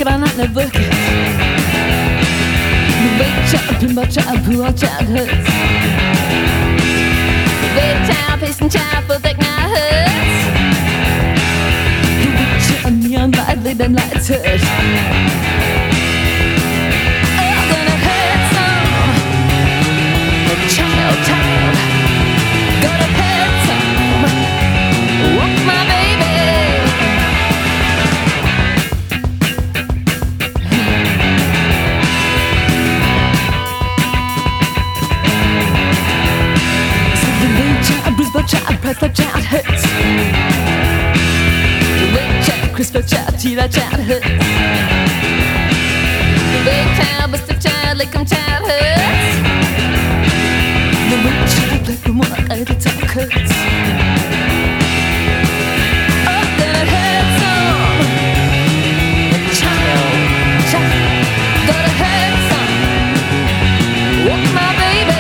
working on not in a bucket. The big child, pinball child, pool child hurts. The big child, pacing child, full thick now hurts. The big child, neon light, lay them lights hurt. Oh, gonna hurt some. Child, child, gonna hurt some. Walk my baby. Child, press the child hurts. The big child, crisp child, tea that child hurts. The big child, bust the child, like child hurts. The big child, like the one I the talk hurts. Oh, then it hurts some. Child, child, gonna hurt some. Walk my baby.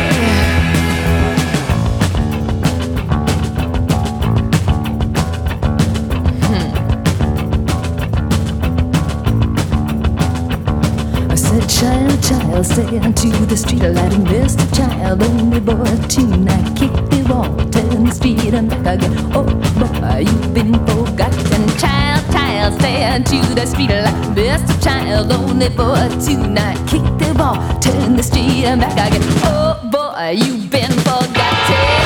Child, child, stay onto the street, letting Mr. Child, only boy tonight, kick the wall, turn the street and back again. Oh boy, you've been forgotten. Child, child, stay onto the street, like Mr. Child, only boy tonight, kick the wall, turn the street and back again. Oh boy, you've been forgotten.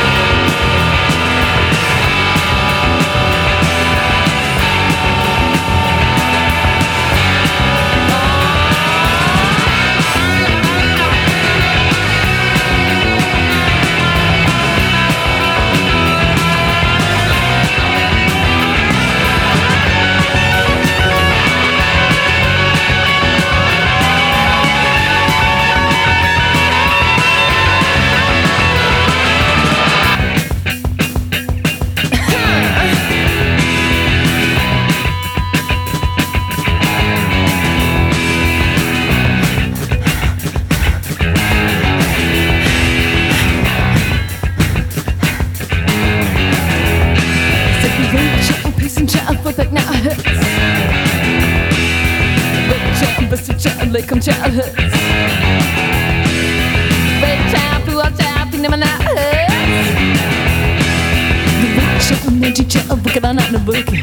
Like child hurts. Big child, blue out child, pin them and hurts. The big child, magic child, working on out in the bucket.